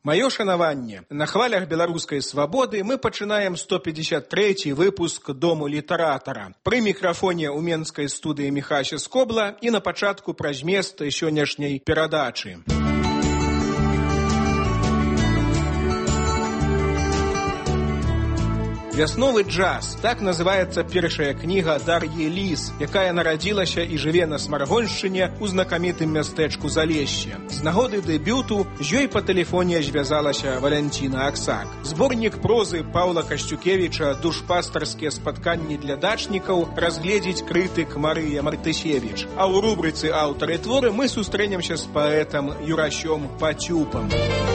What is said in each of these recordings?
Маё шанаванне. На хвалях беларускай свабоды мы пачынаем 153-й выпуск Дому літаратара. Пры мікрафоне ў менскай студыі Міхася Скобла і на пачатку пра змест сённяшняй перадачы. «Вясновы джаз» – так называецца першая кніга Дар'і Ліс, якая нарадзілася і жыве на Смаргоншчыне ў знакамітым мястэчку Залешще. З нагоды дэбюту з ёй па тэлефоне звязалася Валянціна Аксак. Зборнік прозы Паўла Касцюкевіча «Душпастарскія спатканні для дачнікаў» разгледзіць крытык Марыя Мартысевіч. А ў рубрыцы «Аўтары творы» мы сустрэнемся з паэтам Юрасём Пацюпам.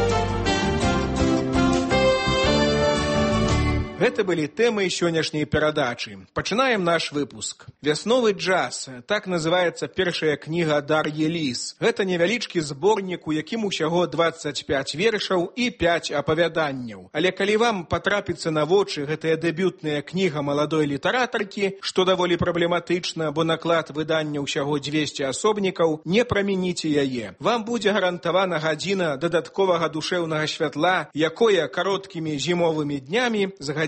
Гэта былі тэмы сённяшняй перадачы. Пачынаем наш выпуск. «Вясновы джаз» – так называецца першая кніга Дар'і Ліс. Гэта невялічкі зборнік, у якім усяго 25 вершаў і 5 апавяданняў. Але калі вам патрапіцца на вочы гэтая дэбютная кніга маладой літаратаркі, што даволі праблематычна, бо наклад выдання ўсяго 200 асобнікаў, не прамяніце яе. Вам будзе гарантавана гадзіна дадатковага душэўнага святла, якое кароткімі зімовымі днямі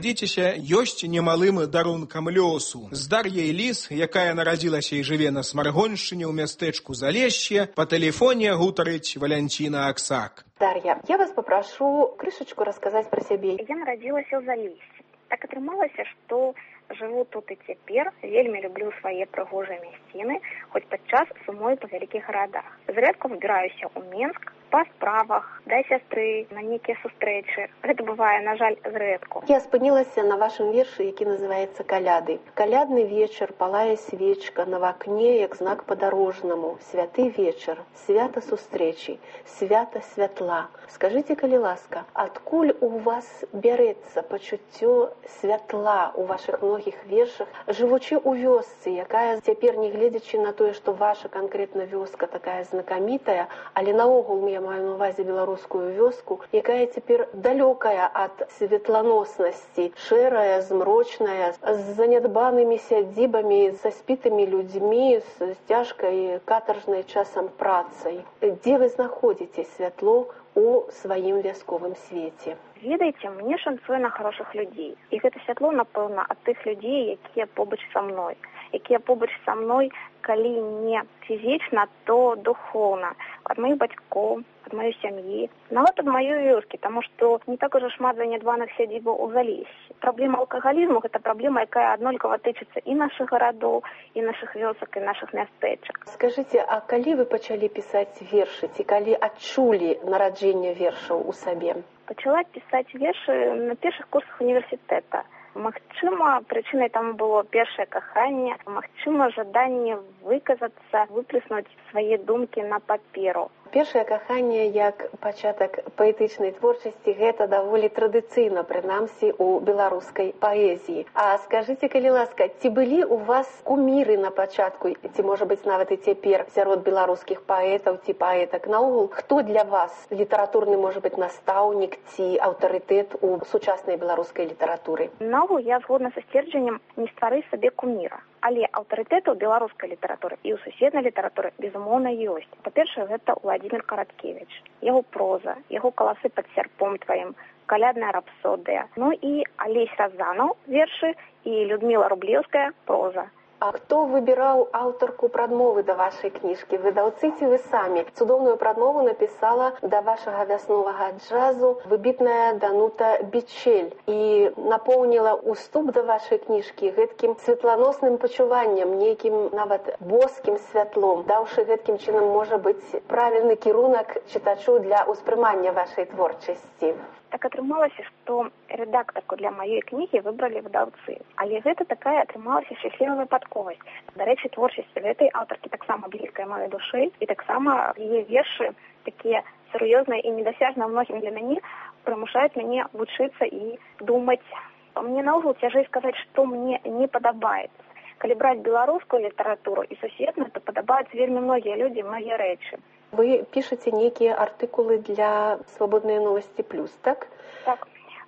ёсць немалым дарункам лёсу. З Дар'яй Ліс, якая нарадзілася і жыве на Смаргоншчыне ў мястэчку Залешще, па тэлефоне гутарыць Валянціна Аксак. Дар'я, я вас попрошу крышечку рассказать про себе. Я нарадзілася ў Залешще. Так атрымалася, што жыву тут і цяпер, вельмі люблю свае прыгожыя мясціны, хоць падчас сумую па вялікіх гарадах. Зрэдку выбіраюся ў Менск па справах, да сястры, на нейкія сустрэчы. Гэта бывае, на жаль, зрэдку. Я спынілася на вашым вершы, які называецца «Каляды». Калядны вечар, палае свечка, на вакне, як знак падарожнаму. Святы вечар, свята сустрэчы, свята святла. Скажыце, калі ласка, адкуль у вас бярэцца пачуццё святла ў вашых многіх вершах, жывучы ў вёсцы, якая цяпер, не гледзячы на тое, што ваша канкрэтна вёска такая знакамітая, але наогул я маю на увазе беларускую вёску, якая цяпер далёкая ад светланоснасці, шэрая, змрочная, з занядбанымі сядзібамі, са спітымі людзьмі, з цяжкай катаржнай часам працай. Дзе вы знаходзіце святло у сваім вясковым свеце? Ведаеце, мне шанцуе на хорошых людзей. І гэта святло, напэўна, ад тых людзей, якія побач са мной. Якія побач са мной, калі не фізічна, то духоўна. Ад маіх бацькоў, ад маёй сям'і, нават ад маёй вёскі, таму што не так ужо шмат занядбаных сядзібаў у Залешще. Праблема алкагалізму – гэта праблема, якая аднолькава тычыцца і нашых гарадоў, і нашых вёсак, і нашых мястэчак. Скажыце, а калі вы пачалі пісаць вершы, ці калі адчулі нараджэнне вершаў у сабе? Пачала пісаць вершы на першых курсах універсітэта. Магчыма, прычынай таму было першае каханне, магчыма, жаданне выказацца, выплеснуць свае думкі на паперу. Першае каханне як пачатак паэтычнай творчасці – гэта даволі традыцыйна, прынамсі, у беларускай паэзіі. А скажыце, калі ласка, ці былі ў вас куміры на пачатку, ці, можа быць, нават і цяпер сярод беларускіх паэтаў ці паэтак? Наогул, хто для вас літаратурны, можа быць, настаўнік ці аўтарытэт у сучаснай беларускай літаратуры? Наогул, я згодна са сцверджаннем не ствары сабе куміра. Але аўтарытэту беларускай літаратуры і ў суседнай літаратуры, безумоўна, ёсць. Па-першае, гэта Владзімір Караткевіч. Яго проза, яго «Каласы пад сярпом тваім», «Калядная рапсодыя». Ну і Алесь Разанаў вершы і Людміла Рублеўская проза. А хто выбіраў аўтарку прадмовы да вашай кніжкі? Выдаўцы ці вы самі? Цудоўную прадмову напісала да вашага вясновага джазу выбітная Данута Бичель і напоўніла уступ да вашай кніжкі гэткім светланосным пачуваннем, нейкім нават боскім святлом, даўшы гэткім чынам, можа быць, правільны кірунак чытачу для ўспрымання вашай творчасці. Так атрымалася, што рэдактарку для маёй кнігі выбралі выдаўцы. Але гэта такая атрымалася шчаслівая выпадковасць. Дарэчы, творчасць гэтай аўтаркі таксама блізкая маёй душы, і таксама яе вершы такія сур'ёзныя і недасяжныя многім для мяне прымушаюць мяне вучыцца і думаць. Мне наогул цяжэй сказаць, што мне не падабаецца. Калі браць беларускую літаратуру і суседную, то падабаюцца вельмі многія людзі, многія рэчы. Вы пішаце нейкія артыкулы для «Свабодныя новасці плюс», так? Так.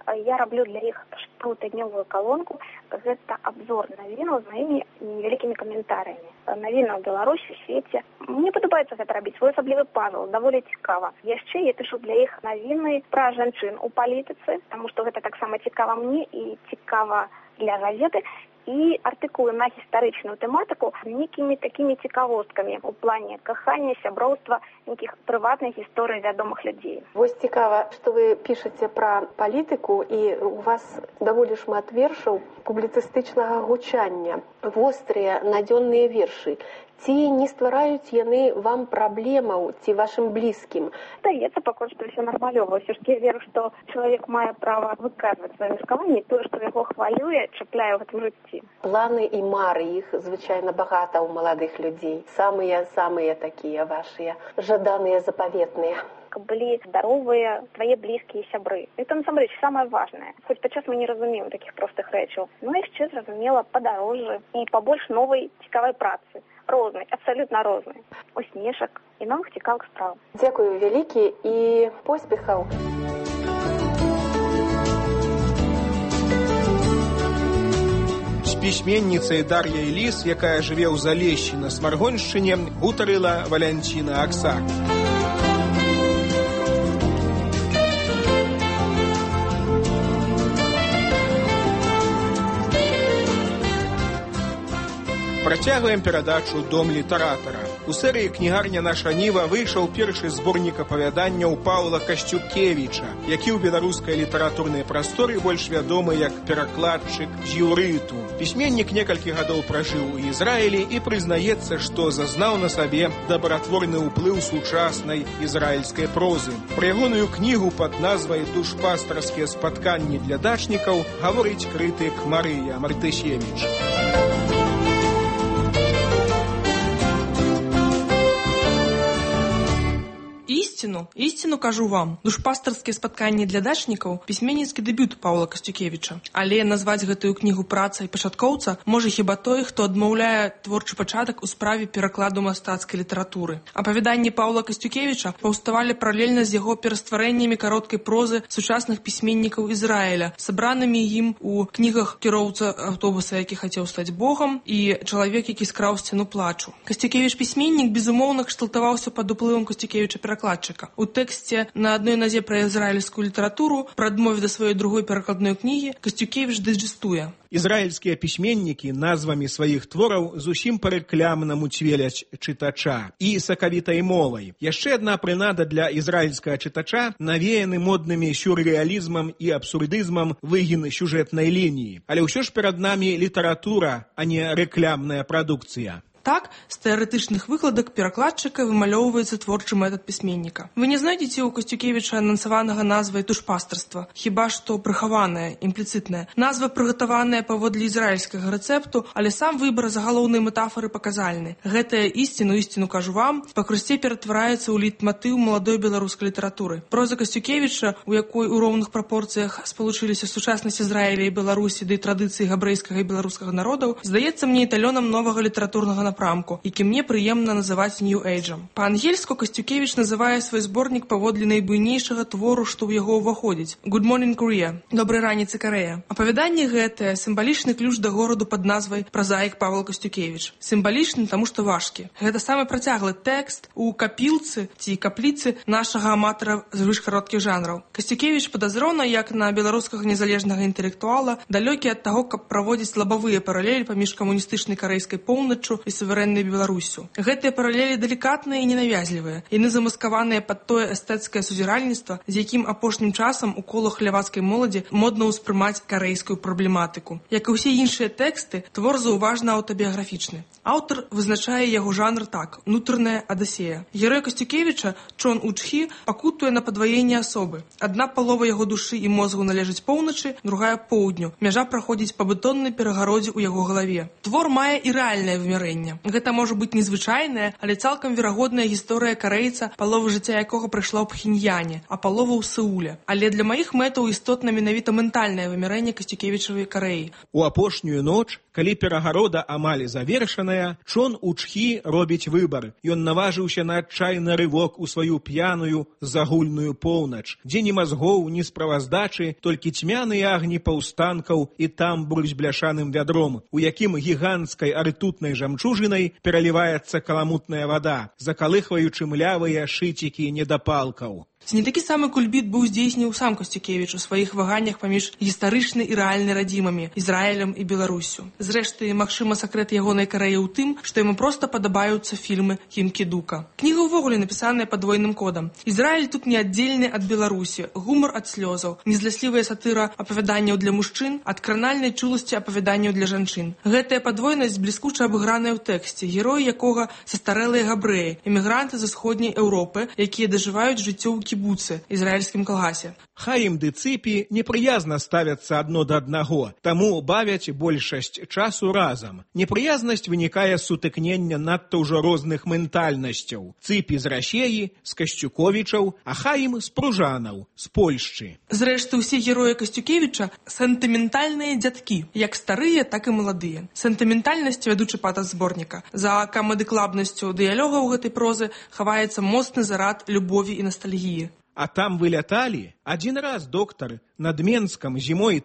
я раблю для іх штотыднёвую калонку. Гэта абзор навінаў з маімі невялікімі каментарыямі. Навіны ў Беларусі, у свеце. Мне падабаецца гэта рабіць, свой асаблівы пазл, даволі цікава. Яшчэ я пішу для іх навіны пра жанчын у палітыцы, таму што гэта таксама цікава мне і цікава для газеты, і артыкулы на гістарычную тэматыку нейкімі такімі цікавосткамі у плане кахання, сяброўства, нейкіх прыватных гісторый вядомых людзей. Вось цікава, што вы пішаце пра палітыку, і у вас даволі шмат вершаў публіцыстычнага гучання, вострыя надзённыя вершы. Ці не ствараюць яны вам праблемаў, ці вашым блізкім? Здаецца, пакуль што ўсё нармалёва. Ўсё ж я веру, што чалавек мае права выказваць свае меркаванні, тое, што яго хвалюе, чапляе ў гэтым жыцці. Планы і мары, іх звычайна багата ў маладых людзей. Самыя такія вашыя, жаданыя, запаветныя. Каб былі здаровыя твае блізкія сябры. Это насамрэч самае важнае. Хоць падчас мы не разумеем такіх простых рэчаў. Но яшчэ зразумела падарожжы і пабольш новай цікавай працы. Рознай, абсалютна рознай. Усмешак і новых цікавых спраў. Дзякую вялікі і поспехаў. З пісьменніцай Дар'яй Ліс, якая жыве ў Залешші на Смаргоншчыне, гутарыла Валянціна Аксак. Працягваем перадачу «Дом літаратара». У серыі «Кнігарня наша Ніва» выйшаў першы зборнік апавяданняў Паўла Касцюкевіча, які ў беларускай літаратурнай прасторы больш вядомы як перакладчык з іўрыту. Пісьменнік некалькі гадоў пражыў у Ізраілі і прызнаецца, што зазнаў на сабе дабратворны ўплыў сучаснай ізраільскай прозы. Пра ягоную кнігу пад назвай «Душпастарскія спатканні для дачнікаў» гаворыць крытык Марыя Мартысевіч. Істину кажу вам. Душпастарскія спатканні для дачнікаў пісьменніцкі дэбют Паўла Касцюкевіча. Але назваць гэтую кнігу працай пачаткоўца можа хіба той, хто адмаўляе творчы пачатак у справе перакладу мастацкай літаратуры. Апавяданні Паўла Касцюкевіча паўставалі паралельна з яго перастварэннямі кароткай прозы сучасных пісьменнікаў Ізраіля, сабранымі ім у кнігах «Кіроўца аўтобуса, які хацеў стаць Богам» і «Чалавек, які скраў сцяну плачу». Касцюкевіч пісьменнік, безумоўна, кшталтаваўся пад уплывам Касцюкевіча перакладчыка. У тэксце на адной назе пра ізраільскую літаратуру, пра адмове да сваёй другой перакладной кнігі, Касцюкевіч дайджэстуе. Ізраільскія пісьменнікі назвамі сваіх твораў зусім па-рэклямнаму цвеляць чытача і сакавітай мовай. Яшчэ адна прынада для ізраільскага чытача навеяны моднымі сюррэалізмам і абсурдызмам выгін сюжэтнай лініі. Але ўсё ж перад намі літаратура, а не рэклямная прадукцыя. Так, з тэарэтычных выкладак перакладчыка вымалёўваецца творчы метад пісьменніка. Вы не знайдзеце ў Касцюкевіча анансаванага назвай душпастарства, хіба што прыхаваная, імпліцытная. Назва прыгатаваная паводле ізраільскага рэцэпту, але сам выбар загалоўнай метафары паказальны. Гэтая істину кажу вам, пакрусце ператвараецца ў лейтматыў маладой беларускай літаратуры. Проза Касцюкевіча, у якой у роўных прапорцыях спалучыліся сучаснасць Ізраіля і Беларусі ды традыцыі габрэйскага і беларускага народаў, здаецца мне эталёнам новага літаратурнага напрамку, які мне прыемна называць New Age-ам. Па-ангельску Касцюкевіч называе свой зборнік паводле найбуйнейшага твору, што ў яго ўваходзіць. Good Morning Korea. Добрай раніцы, Карэя. Апавяданне гэтае сімвалічны ключ да гораду пад назвай «Празаік Павел Касцюкевіч». Сімвалічны, таму што важкі. Гэта самы працяглы тэкст у капілцы ці капліцы нашага аматара звышкароткіх жанраў. Касцюкевіч падазрона, як на беларускага незалежнага інтэлектуала, далёкі ад таго, каб праводзіць лабавыя паралелі паміж камуністычнай карэйскай поўначчу і суверэннай Беларусю. Гэтыя паралелі далікатныя і ненавязлівыя. Яны замаскаваныя пад тое эстэцкае сузіральніцтва, з якім апошнім часам у колах лявацкай моладзі модна ўспрымаць карэйскую праблематыку. Як і ўсе іншыя тэксты, твор заўважна аўтабіяграфічны. Аўтар вызначае яго жанр так: унутраная адысея. Герой Касцюкевіча, Чон Учхі, пакутуе на падваенне асобы. Адна палова яго душы і мозгу належыць поўначы, другая поўдню. Мяжа праходзіць па бетоннай перагародзе ў яго галаве. Твор мае і рэальнае вымярэнне. Гэта можа быць незвычайная, але цалкам верагодная гісторыя карэйца, палова жыцця якога прайшла ў Пхеньяне, а палова ў Сеуле. Але для маіх мэтаў істотна менавіта ментальнае вымярэнне Касцюкевічавай Карэі. У апошнюю ноч Калі перагарода амаль завершаная, Чон Учхі робіць выбар. Ён наважыўся на адчайны рывок у сваю п'яную загульную поўнач, дзе ні мазгоў, ні справаздачы, толькі цьмяныя агні паўстанкаў і тамбур з бляшаным вядром, у якім гіганцкай ртутнай жамчужынай пераліваецца каламутная вада, закалыхваючы млявыя шыцікі недапалкаў. Ці не такі самы кульбіт быў здзейснеў сам Касцюкевіч у сваіх ваганнях паміж гістарычнай і рэальнай радзімамі, Ізраілем і Беларуссю. Зрэшты, магчыма, сакрэт ягонай кар'еры ў тым, што яму проста падабаюцца фільмы Хімкідука. Кніга ўвогуле напісаная падвойным кодам. Ізраіль тут не аддзельны ад Беларусі, гумар ад слёзаў, незляслівая сатыра апавяданняў для мужчын, ад кранальнай чуласці апавяданняў для жанчын. Гэтая падвойнасць бліскуча абыграная ў тэксце, героі якога састарэлыя габрэі, эмігранты з усходняй Еўропы, якія дажываюць жыццё ў кібуцы, ізраільскім калгасе. Хаім ды Цыпі непрыязна ставяцца адно да аднаго, таму бавяць большасць часу разам. Непрыязнасць вынікае з сутыкнення надта ўжо розных ментальнасцяў. Цыпі з Расеі, з Касцюковічаў, а Хаім з Пружанаў, з Польшчы. Зрэшты, усе героі Касцюкевіча сентыментальныя дзядкі, як старыя, так і маладыя. Сентыментальнасць вядучы патас зборніка. За камедыклабнасцю дыялогаў гэтай прозы хаваецца моцны зарад любові і ностальгіі. А там выляталі? Адзін раз, доктар, над Менскам зімой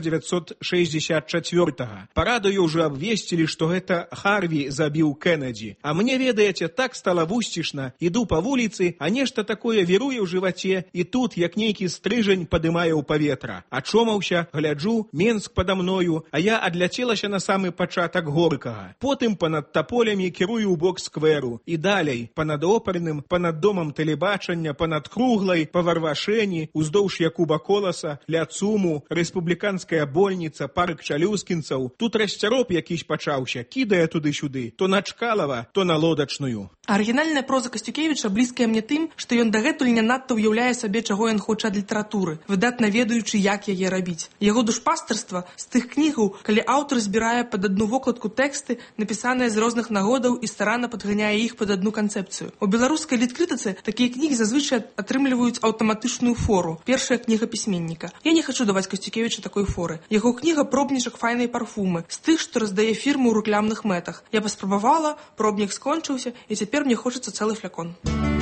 1964-го. Па радыё ўжо абвесцілі, што гэта Харві забіў Кеннеді. А мне, ведаеце, так стала вусцішна. Іду па вуліцы, а нешта такое віруе ў жываце, і тут, як нейкі стрыжань, падымае ў паветра. Ачомаўся, гляджу, Менск пада мною, а я адляцелася на самы пачатак Горкага. Потым панад таполямі кірую ў бок скверу. І далей, панад оперным, панад домам тэлебачання, панад Круглай, па Варвашэні, уздоўж Якуба Коласа, ля ЦУМу, рэспубліканская больніца, парк чалюскінцаў. Тут расцяроб якісь пачаўся, кідае туды-сюды, то на Чкалава, то на Лодачную. Арыгінальная проза Касцюкевіча блізкая мне тым, што ён дагэтуль не надта ўяўляе сабе, чаго ён хоча ад літаратуры, выдатна ведаючы, як яе рабіць. Яго душпастарства з тых кнігаў, калі аўтар збірае пад адну вокладку тэксты, напісаныя з розных нагодаў і старанна падганяе іх пад адну канцэпцыю. У беларускай літкрытыцы такія кнігі зазвычай атрымліваюць аўтаматычную фору. Першая кніга пісьменніка. Я не хачу даваць Касцюкевічу такой форы. Яго кніга пробнічак файнай парфумы, з тых, што раздае фірму ў рэкламных мэтах. Я паспрабавала, пробнік скончыўся, і цяпер мне хочацца цэлы флякон.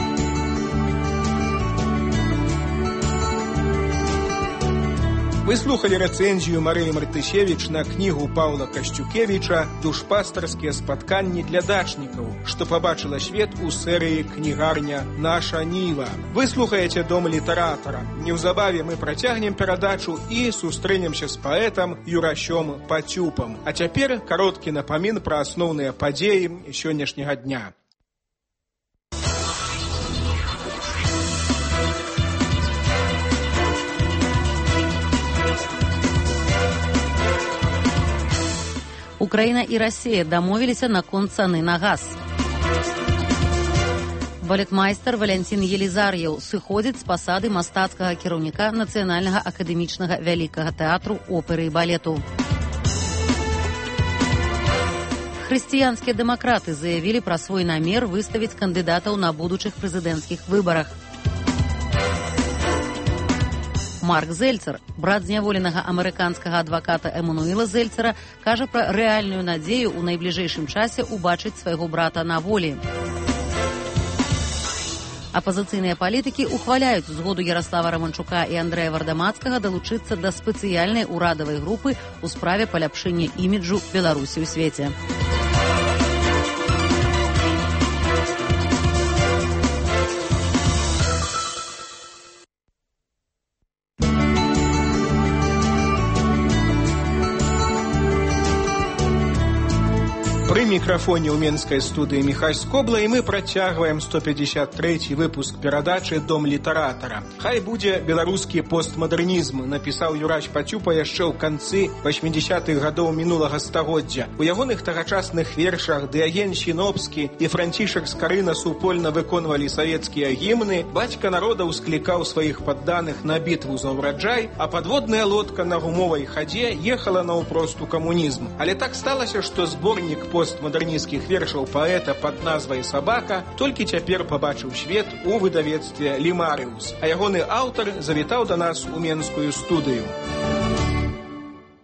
Вы слухали рэцэнзію Марыі Мартысевіч на кнігу Паўла Касцюкевіча «Душпастарскія спатканні для дачнікаў», што пабачыла свет у серыі «Кнігарня Наша Ніва». Вы слухаеце Дом літаратара. Неўзабаве мы працягнем перадачу і сустрэнемся з паэтам Юрасём Пацюпам. А цяпер кароткі напамін пра асноўныя падзеі сённяшняга дня. Украіна і Расія дамовіліся наконт цаны на газ. Балетмайстар Валянцін Елізар'еў сыходзіць з пасады мастацкага кіраўніка Нацыянальнага акадэмічнага вялікага тэатру оперы і балету. Хрысціянскія дэмакраты заявілі пра свой намер выставіць кандыдатаў на будучых прэзідэнцкіх выбарах. Марк Зельцер, брат зняволенага амерыканскага адваката Эмануэла Зельцера, кажа пра рэальную надзею ў найбліжэйшым часе ўбачыць свайго брата на волі. Апазіцыйныя палітыкі ухваляюць згоду Яраслава Раманчука і Андрэя Вардамацкага далучыцца да спецыяльнай урадавай групы ў справе паляпшэння іміджу Беларусі ў свеце. Пры мікрафоне ў менскай студыі Міхась Скобла, і мы працягваем 153-й выпуск перадачы «Дом літаратара». Хай будзе беларускі постмадэрнізм, напісаў Юрась Пацюпа яшчэ ў канцы 80-х гадоў мінулага стагоддзя. У ягоных тагачасных вершах Дыаген Сінопскі і Францішак Скарына супольна выконвалі савецкія гімны, бацька народаў склікаў сваіх падданых на бітву за ўраджай, а падводная лодка на гумовай хадзе ехала наўпрост у камунізм. Але так сталася, што зборнік постмадэрнісцкіх вершаў паэта пад назвай «Сабака» толькі цяпер пабачыў свет у выдавецтве «Лімарыус», а ягоны аўтар завітаў да нас у менскую студыю.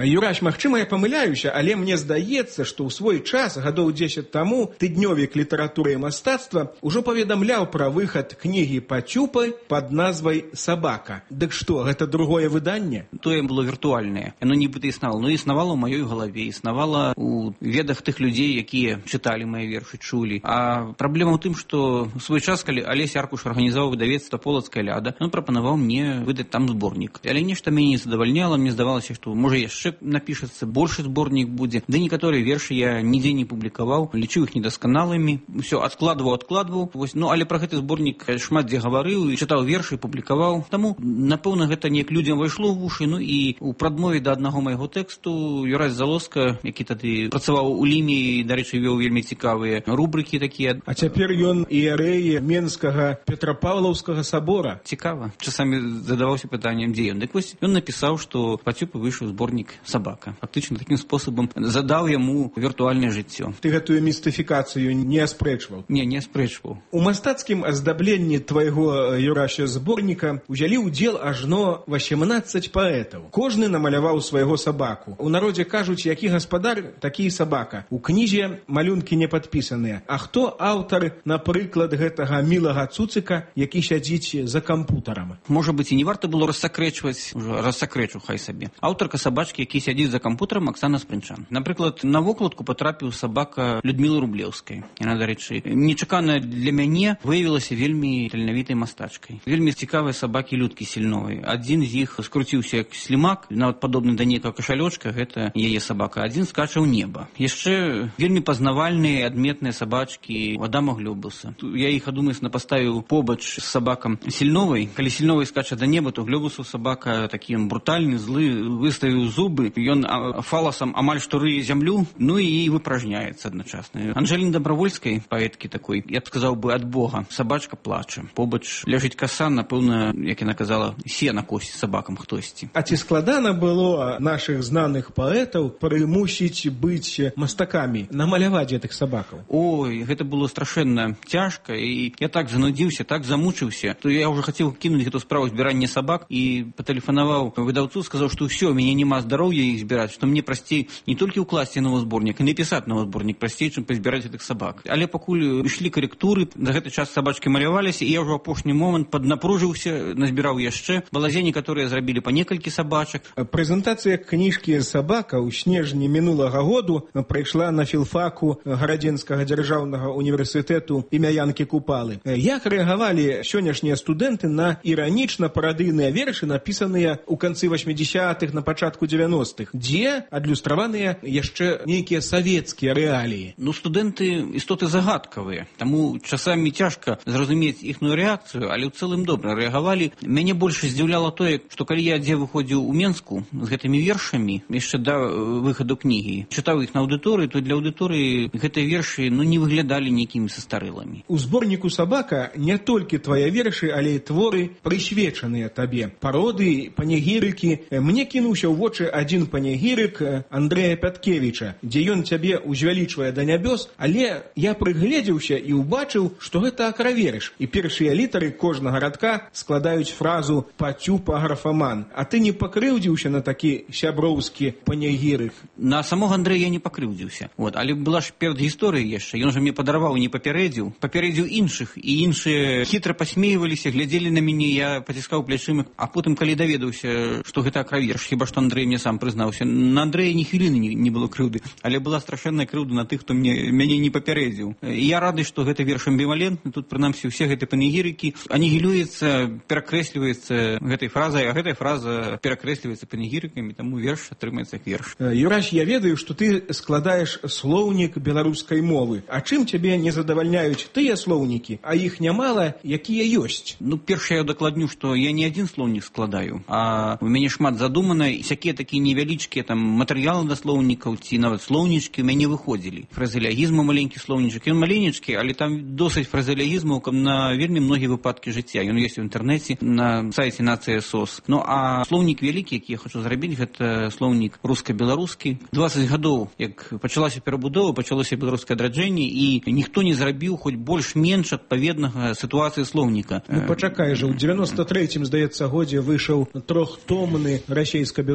Юрась, магчыма, я памыляюся, але мне здаецца, што ў свой час, гадоў 10 таму, тыднёвік літаратуры і мастацтва ўжо паведамляў пра выхад кнігі Пацюпы пад назвай «Сабака». Дык што, гэта другое выданне? Тое было віртуальнае. Яно нібыта існавала. Но існавала ў маёй галаве, існавала ў ведах тых людзей, якія чыталі мае вершы, чулі. А праблема ў тым, што ў свой час, калі Алесь Аркуш арганізаваў выдавецтва «Полацкая ляда», ён прапанаваў мне выдаць там зборнік. Але нешта мяне не задавальняла, мне здавалася, што можа яшчэ напішацца, большы зборнік будзе. Ды некаторыя вершы я нідзе не публікаваў, лічу іх недасканалымі. Усё адкладваў. Ну, але пра гэты зборнік шмат дзе гаварыў і чытаў вершы, публікаваў. Таму, напэўна, гэта неяк людзям вайшло ў вушы. Ну і ў прадмове да аднаго майго тэксту Юрась Залоска, які тады працаваў у Ліме і, дарэчы, вёў вельмі цікавыя рубрыкі такія. А цяпер ён іерэй Менскага Петрапаўлаўскага сабора. Цікава. Часамі задаваўся пытаннем, дзе ён. Дык вось ён напісаў, што Пацюпы выйшаў зборнік «Сабака». Фактычна такім спосабам задаў яму віртуальнае жыццё. Ты гэтую містыфікацыю не аспрэчваў? Не аспрэчваў. У мастацкім аздабленні твайго, Юрася, зборніка узялі ўдзел ажно 18 паэтаў. Кожны намаляваў свайго сабаку. У народзе кажуць, які гаспадар, такі і сабака. У кнізе малюнкі не падпісаныя. А хто аўтар, напрыклад, гэтага мілага цуцыка, які сядзіць за кампутарам? Можа быць, і не варта было рассакрэчваць, рассакрэчу, хай сабе. Аўтарка сабачкі, які сядзіць за кампутарам, Аксана Спрынчан. Напрыклад, на вокладку патрапіў сабака Людмілы Рублеўскай. Яна, дарэчы, нечакана для мяне выявілася вельмі таленавітай мастачкай. Вельмі цікавыя сабакі Людкі Сільновай. Адзін з іх скруціўся як слімак, нават падобны да нейкага кашалёчка, гэта яе сабака. Адзін скача ў неба. Яшчэ вельмі пазнавальныя, адметныя сабачкі Адама Глёбуса. Я іх адумысна паставіў побач з сабакам Сільновай. Калі Сільновай скача да неба, то Глёбусу сабака такі брутальны, злы, выставіў зубы, ён фаласам амаль што рые зямлю, ну і выпражняецца адначасна. Анжеліны Дабравольскай, паэткі такой, я б сказаў бы, ад Бога. Сабачка плача. Побач ляжыць каса, напэўна, як яна казала, сена косіць сабакам хтосьці. А ці складана было нашых знаных паэтаў прымусіць быць мастакамі, намаляваць гэтых сабакаў? Ой, гэта было страшэнна цяжка, і я так занудзіўся, так замучыўся, то я ўжо хацеў кінуць гэту справу збірання сабак і патэлефанаваў выдаўцу, сказаў, што ўсё, у мяне няма здароўя іх збіраць, што мне прасцей не толькі ўкласці новы зборнік, і напісаць новы зборнік прасцей, чым пазбіраць гэтых сабак. Але пакуль ішлі карэктуры, за гэты час сабачкі маляваліся, і я ўжо апошні момант паднапружыўся, назбіраў яшчэ. Балазе некаторыя зрабілі па некалькі сабачак. Прэзентацыя кніжкі «Сабака» ў снежні мінулага году прайшла на філфаку Гарадзенскага дзяржаўнага універсітэту імя Янкі Купалы. Як рэагавалі сённяшнія студэнты на іранічна-парадыйныя вершы, напісаныя ў канцы 80-х, на пачатку 90-х, дзе адлюстраваныя яшчэ нейкія савецкія рэаліі? Ну, студэнты істоты загадкавыя, таму часамі цяжка зразумець іхную рэакцыю, але ў цэлым добра рэагавалі. Мяне больш здзіўляла тое, што калі я дзе выходзіў у Менску з гэтымі вершамі, яшчэ да выхаду кнігі, чытаў іх на аўдыторыі, то для аўдыторыі гэтыя вершы не выглядалі нейкімі састарэлымі. У зборніку «Сабака» не толькі твае вершы, але і творы, прысвечаныя табе. Пароды, панегірыкі. Мне кінуўся ў вочы адзін панегірык Андрэя Пяткевіча, дзе ён цябе узвялічвае да нябёс, але я прыгледзеўся і ўбачыў, што гэта акраверш, і першыя літары кожнага радка складаюць фразу «Пацюпа графаман». А ты не пакрыўдзіўся на такі сяброўскі панегірык? На самога Андрэя я не пакрыўдзіўся. Але была ж перад гісторыяй яшчэ. Ён жа мне падараваў, не папярэдзіў. Папярэдзіў іншых, і іншыя хітра пасмейваліся, глядзелі на мяне, я паціскаў плячыма. А потым, калі даведаўся, што гэта акраверш, хіба што Андрэй мне сам прызнаўся, на Андрэя ні хвіліны не было крыўды, але была страшэнная крыўда на тых, хто мяне не папярэдзіў. Я рады, што гэта верш амбівалентны. Тут, прынамсі, усе гэтыя панегірыкі анігілюецца, перакрэсліваецца гэтай фразай, а гэтая фраза перакрэсліваецца панегірыкамі, таму верш атрымаецца як верш. Юрась, я ведаю, што ты складаеш слоўнік беларускай мовы. А чым цябе не задавальняюць тыя слоўнікі, а іх нямала, якія ёсць? Ну, першае я дакладню, што я не адзін слоўнік складаю, а у мяне шмат задумана, всякія такія невялічкія там матэрыялы да слоўнікаў ці нават слоўнічкі у мяне выходзілі. Фразеалягізму маленькі слоўнічак, ён маленечкі, але там досыць фразеалягізмаў на вельмі многія выпадкі жыцця. Ён ёсць у інтэрнэце на сайце Нацыя СОС. Ну, а слоўнік вялікі, які я хочу зрабіць, гэта слоўнік руска-беларускі. 20 гадоў, як пачалася перабудова, пачалося беларускае адраджэнне, і ніхто не зрабіў хоць больш-менш адпаведнага сітуацыі слоўніка. Ну, пачакай жа, у 93-м, здаецца, годзе выйшаў трохтомны расейска-беларускі слоўнік.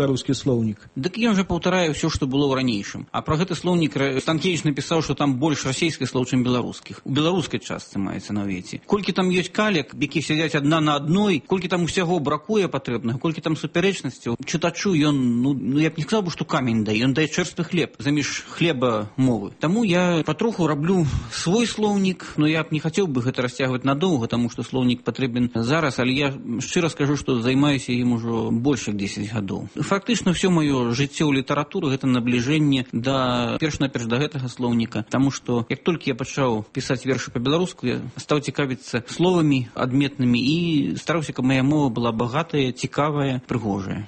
слоўнік? Дык ён жа паўтарае ўсё, што было ў ранейшым. А пра гэты слоўнік Станкевіч напісаў, што там больш расейскіх слоў, чым беларускіх. У беларускай частцы маецца на ўвеце. Колькі там ёсць калек, які сядзяць адна на адной, колькі там усяго бракуе патрэбнага, колькі там суперечнасцяў, чытачу ён, я б не сказаў бы, што камень дае, ён дае чэрствы хлеб заміж хлеба мовы. Таму я патроху раблю свой слоўнік, но я б не хацеў бы гэта расцягваць надоўга, таму што слоўнік патрэбен зараз, але я шчыра скажу, што займаюся ім ужо больш як 10 гадоў. Фактычна ўсё маё жыццё ў літаратуры гэта набліжэнне перш-наперш да гэтага слоўніка, таму што як толькі я пачаў пісаць вершы па-беларуску, я стаў цікавіцца словамі адметнымі і стараўся, каб мая мова была багатая, цікавая, прыгожая.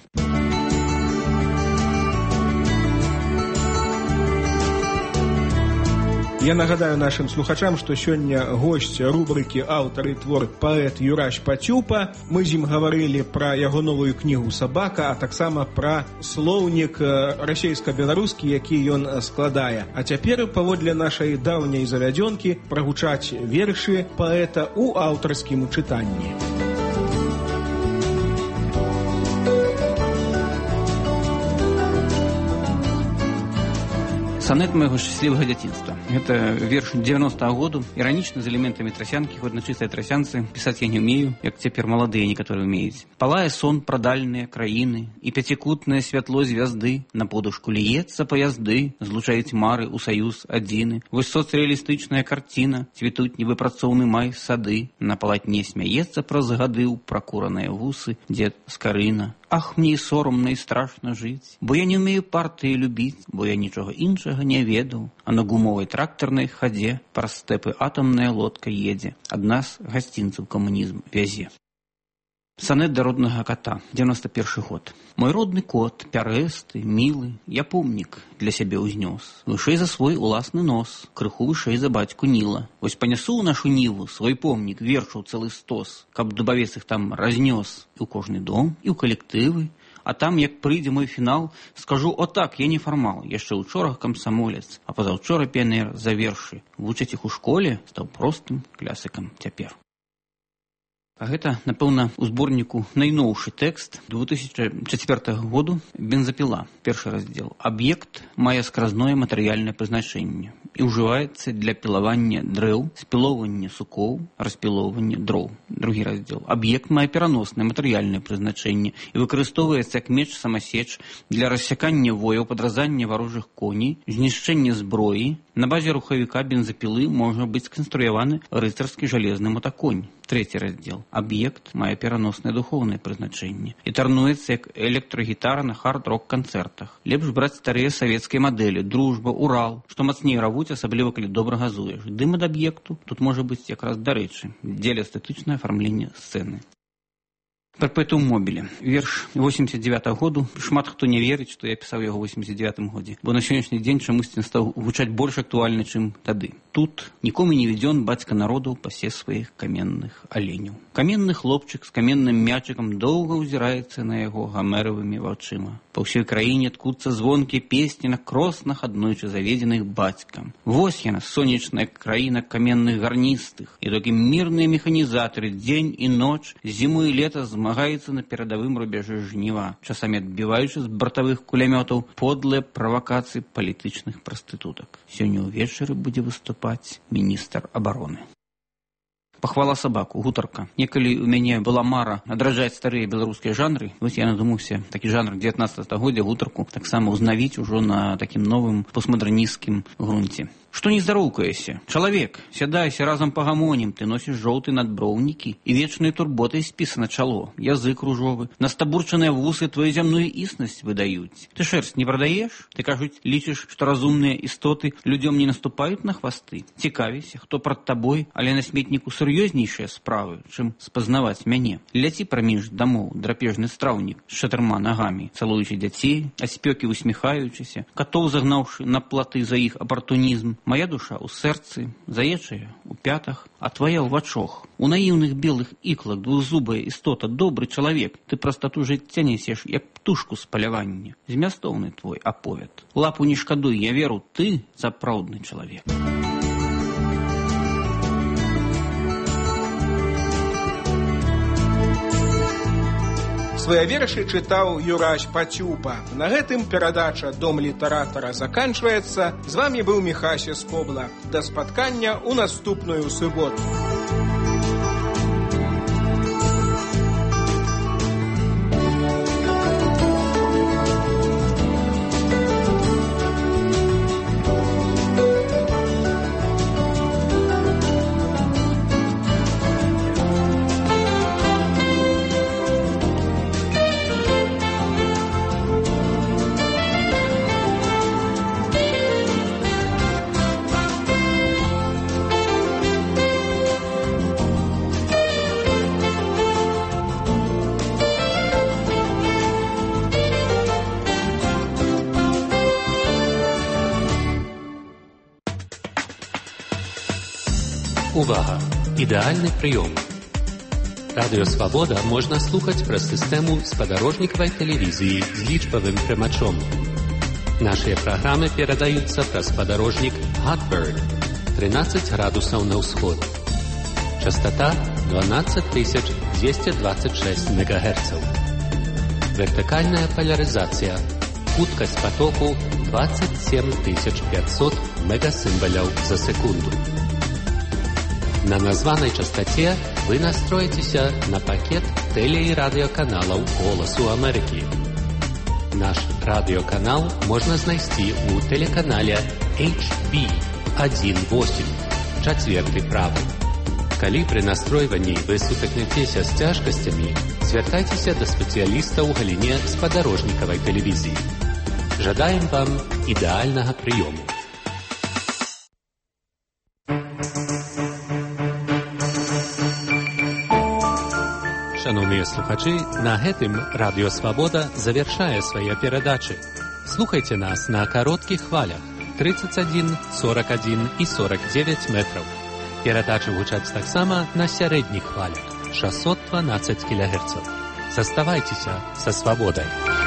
Я нагадаю нашим слухачам, што сёння госць рубрыкі «Аўтар і твор» паэт Юраш Пацюпа. Мы з ім гаварылі пра яго новую кнігу «Сабака», а таксама пра слоўнік расейска-беларускі, які ён складае. А цяпер, паводле нашай даўняй завядзёнкі, прагучаць вершы паэта ў аўтарскім чытанні. Сонет моего счастливого дзяцінства. Гэта верш 90-го году, іранічны, з элементамі трасянкі, хоць на чыстай трасянцы. Пісаць я не ўмею, як цяпер маладыя некаторыя ўмеюць. Палае сон пра дальныя краіны, і пяцікутнае святло звязды на подушку ліецца паязды, злучаюць мары ў саюз адзіны. Вось соцреалістычная карціна, цвітуць невыпрацоўны май сады, на палатне смяецца праз гады ў пракураныя вусы дзед Скарына. Ах, мне і соромна і страшна жыць, бо я не ўмею партыі любіць, бо я нічога іншага не ведаў, а на гумовай трактарнай хадзе праз стэпы атамная лодка едзе, ад нас гасцінцаў камунізм вязе. Сонет да роднага кота, 91 год. Мой родны кот, пярэсты, мілы, я помнік для сябе ўзнёс. Вышэй за свой уласны нос, крыху вышэй за бацьку Ніла. Вось панясу ў нашу ніву свой помнік, вершаў цэлы стос, каб дубавец іх там разнёс і ў кожны дом, і ў калектывы. А там, як прыйдзе мой фінал, скажу, о так, я не фармал, яшчэ учора камсамолец, а пазаўчора піянер за вершы. Вучаць іх у школе, стаў простым клясыкам цяпер. А гэта, напэўна, у зборніку найноўшы тэкст 2004 году «Бензапіла», першы раздзел. Аб'ект мае скразное матэрыяльнае прызначэнне і ўжываецца для пілавання дрэў, спілоўвання сукоў, распілоўвання дроў. Другі раздзел. Аб'ект мае пераноснае матэрыяльнае прызначэнне і выкарыстоўваецца як меч-самасеч для рассякання вояў, падразання варожых коней, знішчэння зброі. На базе рухавіка бензапілы можа быць сканструяваны рыцарскі жалезны мотаконь. Трэці раздзел. Аб'ект мае пераноснае духоўнае прызначэнне і тарнуецца як электрагітара на хард-рок-канцэртах. Лепш браць старыя савецкія мадэлі, дружба, Урал, што мацней равуць, асабліва калі добра газуеш. Дым ад аб'екту тут можа быць якраз дарэчы, дзеля эстэтычнае афармленне сцэны. Перпетуум мобіле. Верш 89-го году. Шмат хто не верыць, што я пісаў яго ў 89-м годзе, бо на сённяшні дзень чамусьці стаў гучаць больш актуальны, чым тады. Тут нікому не ведзён бацька народу пасе сваіх каменных аленяў. Каменны хлопчык з каменным мячыкам доўга ўзіраецца на яго гамеравымі вачыма. Па ўсёй краіне ткуцца звонкія песні на кроснах, аднойчы заведзеных бацькам. Вось яна, сонечная краіна каменных гарністых, і толькі мірныя механізатары дзень і ноч, зіму і лета змагаюцца на перадавым рубяжы жніва, часамі адбіваючы з бартавых кулямётаў подлыя правакацыі палітычных прастытутак. Сёння ўвечары будзе выступаць міністр абароны. Пахвала сабаку, гутарка. Некалі у мяне была мара адраджаць старыя беларускія жанры. Вось я надумаўся такі жанр 19 стагоддзя, гутарку, таксама ўзнавіць ужо на такім новым постмадэрнісцкім грунце. Што не здароўкаешся? Чалавек, сядайся, разам пагамонім, ты носіш жоўты надброўнікі і вечнай турботай спісана чало, язык ружовы, настабурчаныя вусы твою зямную існасць выдаюць. Ты шэрсць не прадаеш? Ты, кажуць, лічыш, што разумныя істоты людзём не наступаюць на хвасты? Цікавіся, хто прад табой, але на сметніку сур'ёзнейшыя справы, чым спазнаваць мяне. Ляці праміж дамоў драпежны страўнік з 4 нагамі, цалуючы дзяцей, а спёкі усміхаючыся, катоў загнаўшы на платы за іх апартунізм. Моя душа ў сэрцы, заечая ў пятах, а твоя ў вачох. У наіўных белых іклах двухзубая істота, добры чалавек. Ты прастату жыцця нясеш, як птушку з палявання. Змястоўны твой аповед. Лапу не шкадуй, я веру, ты сапраўдны чалавек. Свае вершы чытаў Юрась Пацюпа. На гэтым перадача «Дом літаратара» заканчваецца. З вамі быў Міхася Скобла. Да спаткання ў наступную суботу. Увага! Ідэальны прыём. Радыё Свабода можна слухаць праз сістэму спадарожнікавай тэлевізіі з лічбавым прымачом. Нашыя праграмы перадаюцца праз спадарожнік Hotbird 13 градусаў на ўсход. Частота 12226 МГц. Вертыкальная палярызацыя. Хуткасць потоку 27500 мегасімбаляў за секунду. На названай частоце вы настроіцеся на пакет тэле- і радыёканалаў «Голасу Амерыкі». Наш радыёканал можна знайсці ў тэлеканале HB18, чацверты правы. Калі пры настройванні вы сутыкнецеся з цяжкасцямі, звяртайцеся да спецыяліста ў галіне спадарожнікавай тэлевізіі. Жадаем вам ідэальнага прыёму. Шановныя слухачы, на гэтым Радыё Свабода завяршае свае перадачы. Слухайце нас на кароткіх хвалях 31, 41 і 49 метраў. Перадачы гучаць таксама на сярэдніх хвалях 612 кГц. Заставайцеся са свабодай.